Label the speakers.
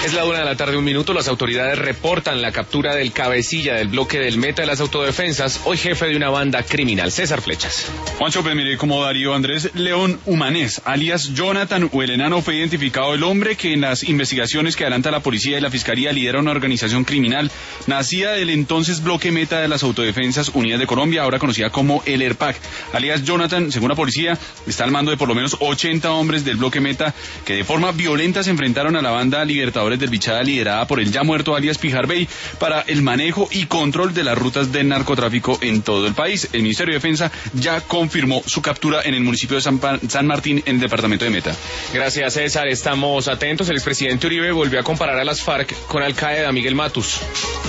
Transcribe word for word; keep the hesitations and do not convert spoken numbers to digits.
Speaker 1: Es la una de la tarde, un minuto. Las autoridades reportan la captura del cabecilla del bloque del Meta de las autodefensas, hoy jefe de una banda criminal. César Flechas.
Speaker 2: Juancho, pues mire cómo Darío Andrés León Humanés, alias Jonathan o el enano, fue identificado el hombre que en las investigaciones que adelanta la policía y la fiscalía lidera una organización criminal nacida del entonces bloque Meta de las Autodefensas Unidas de Colombia, ahora conocida como el ERPAC. Alias Jonathan, según la policía, está al mando de por lo menos ochenta hombres del bloque Meta que de forma violenta se enfrentaron a la banda Libertadores del Bichada, liderada por el ya muerto alias Pijar Bey, para el manejo y control de las rutas del narcotráfico en todo el país. El Ministerio de Defensa ya confirmó su captura en el municipio de San, pa San Martín, en el departamento de Meta.
Speaker 1: Gracias, César. Estamos atentos. El expresidente Uribe volvió a comparar a las FARC con Al Qaeda. Miguel Matus.